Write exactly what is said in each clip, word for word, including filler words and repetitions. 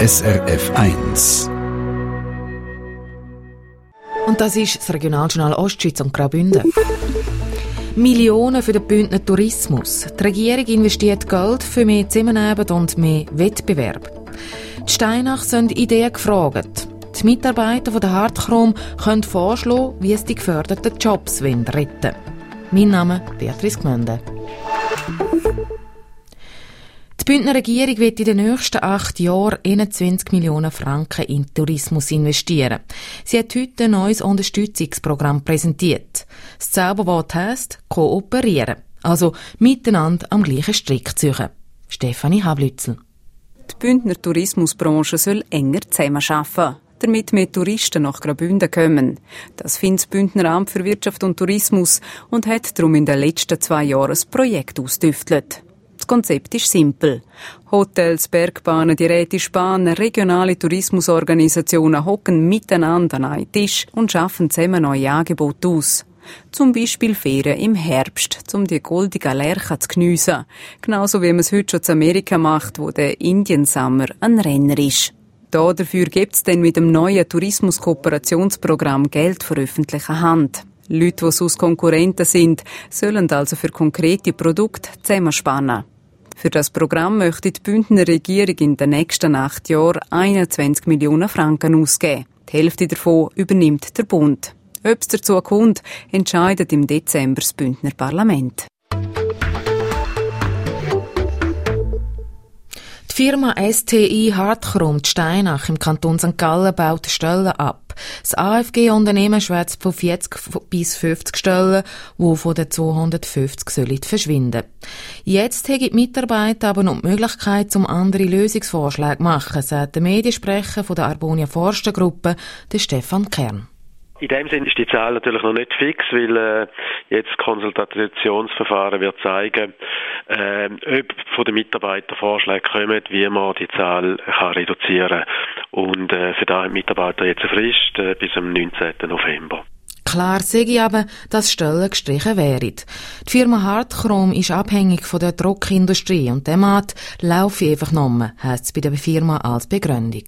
S R F eins. Und das ist das Regionaljournal Ostschweiz und Graubünden. Millionen für den Bündner Tourismus. Die Regierung investiert Geld für mehr Zusammenarbeit und mehr Wettbewerb. Die Steinach sind Ideen gefragt. Die Mitarbeiter von der Hartchrom können vorschlagen, wie es die geförderten Jobs retten wollen. Mein Name ist Beatrice Gmünde. Die Bündner Regierung wird in den nächsten acht Jahren einundzwanzig Millionen Franken in Tourismus investieren. Sie hat heute ein neues Unterstützungsprogramm präsentiert. Das Zauberwort heisst kooperieren, also miteinander am gleichen Strick ziehen. Stefanie Hablützel. Die Bündner Tourismusbranche soll enger zusammenarbeiten, damit mehr Touristen nach Graubünden kommen. Das findet das Bündner Amt für Wirtschaft und Tourismus und hat darum in den letzten zwei Jahren ein Projekt ausgetüftelt. Das Konzept ist simpel. Hotels, Bergbahnen, die Rätische Bahn, regionale Tourismusorganisationen hocken miteinander an einen Tisch und schaffen zusammen neue Angebote aus. Zum Beispiel Ferien im Herbst, um die goldige Lerche zu geniessen. Genauso wie man es heute schon in Amerika macht, wo der Indian Summer ein Renner ist. Da dafür gibt es dann mit dem neuen Tourismuskooperationsprogramm Geld von öffentlicher Hand. Leute, die sonst Konkurrenten sind, sollen also für konkrete Produkte zusammenspannen. Für das Programm möchte die Bündner Regierung in den nächsten acht Jahren einundzwanzig Millionen Franken ausgeben. Die Hälfte davon übernimmt der Bund. Ob es dazu kommt, entscheidet im Dezember das Bündner Parlament. Die Firma S T I Hartchrom Steinach im Kanton Sankt Gallen baut Stellen ab. Das A F G-Unternehmen schwätzt von vierzig bis fünfzig Stellen, die von den zweihundertfünfzig sollen verschwinden. Jetzt haben die Mitarbeiter aber noch die Möglichkeit, um andere Lösungsvorschläge zu machen, sagt der Mediensprecher von der Arbonia Forstengruppe, der Stefan Kern. In dem Sinne ist die Zahl natürlich noch nicht fix, weil äh, jetzt das Konsultationsverfahren wird zeigen, äh, ob von den Mitarbeitern Vorschläge kommen, wie man die Zahl kann reduzieren kann. Und äh, für da haben die Mitarbeiter jetzt eine Frist äh, bis am neunzehnten November. Klar sage ich aber, dass Stellen gestrichen wären. Die Firma Hartchrom ist abhängig von der Druckindustrie und der Markt laufe einfach nicht mehr, heisst es bei der Firma als Begründung.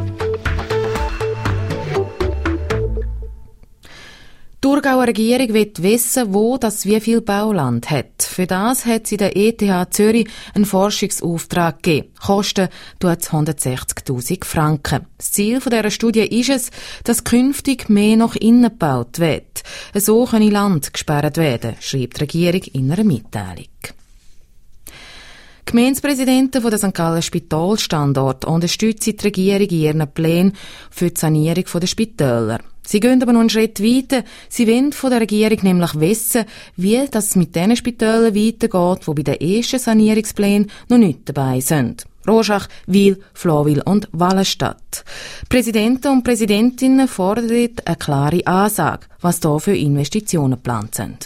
Die Thurgauer Regierung will wissen, wo das wie viel Bauland hat. Für das hat sie der E T H Zürich einen Forschungsauftrag gegeben. Kosten tut hundertsechzigtausend Franken. Das Ziel dieser Studie ist es, dass künftig mehr nach innen gebaut wird. So kann Land gesperrt werden, schreibt die Regierung in einer Mitteilung. Die Gemeindepräsidenten der Sankt Gallen Spitalstandort unterstützen die Regierung in ihren Plänen für die Sanierung der Spitäler. Sie gehen aber noch einen Schritt weiter. Sie wollen von der Regierung nämlich wissen, wie das mit den Spitälern weitergeht, die bei den ersten Sanierungsplänen noch nicht dabei sind. Rorschach, Wil, Flawil und Wallenstadt. Präsidenten und Präsidentinnen fordern eine klare Ansage, was da für Investitionen geplant sind.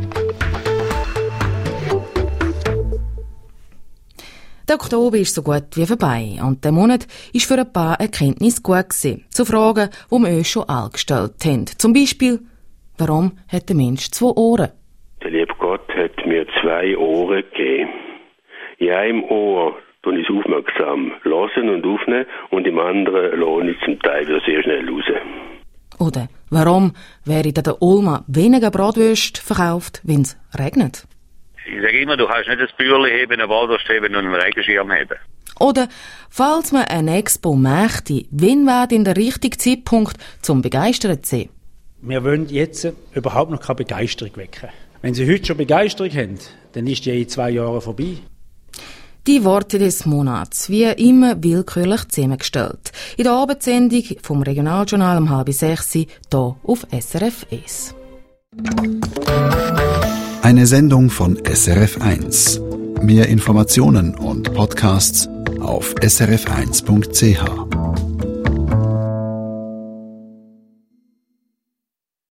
Der Oktober ist so gut wie vorbei und der Monat ist für ein paar Erkenntnisse gut gewesen. Zu Fragen, die wir euch schon alle gestellt haben. Zum Beispiel, warum hat der Mensch zwei Ohren? Der liebe Gott hat mir zwei Ohren gegeben. In einem Ohr tue ich es aufmerksam hören und aufnehmen und im anderen lasse ich zum Teil wieder sehr schnell raus. Oder warum wäre der Ulma weniger Bratwürste verkauft, wenn es regnet? Ich sage immer, du kannst nicht ein Bürli heben, eine Walwurst heben und einen Regenschirm heben. Oder, falls man eine Expo möchte, wann wäre denn der richtige Zeitpunkt, zum begeistert zu sein? Wir wollen jetzt überhaupt noch keine Begeisterung wecken. Wenn Sie heute schon Begeisterung haben, dann ist die in zwei Jahren vorbei. Die Worte des Monats, wie immer willkürlich zusammengestellt. In der Abendsendung vom Regionaljournal um halb sechs, hier auf S R F eins. Eine Sendung von S R F eins. Mehr Informationen und Podcasts auf s r f eins punkt c h.